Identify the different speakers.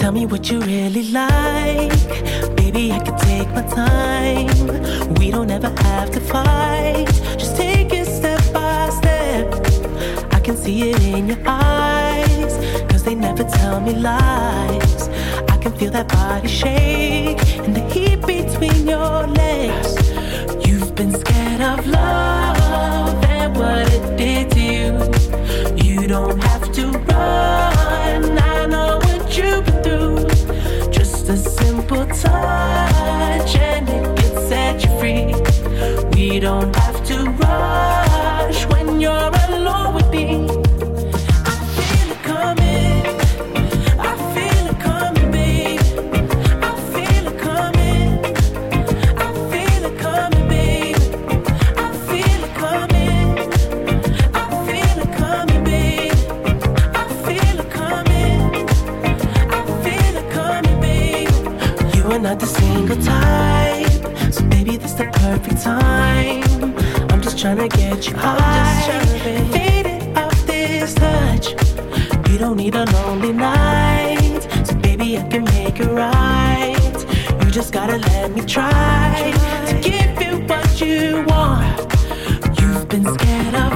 Speaker 1: Tell me what you really like. Baby, I can take my time. We don't ever have to fight. Just take it step by step. I can see it in your eyes, 'cause they never tell me lies. I can feel that body shake and the heat between your legs. You've been scared of love and what it did to you. You don't have to run, I know what you've been through. Just a simple touch and it can set you free. We don't have to rush when you're alone with me. I feel it coming, I feel it coming, babe. I feel it coming, I feel it coming, babe. I feel it coming, I feel it coming, babe. I feel it coming, I feel it coming, babe. You are not the single type, so baby, this the perfect time. I'm just tryna get you high, faded off this touch. You don't need a lonely night, so baby, I can make it right. You just gotta let me try to give you what you want. You've been scared of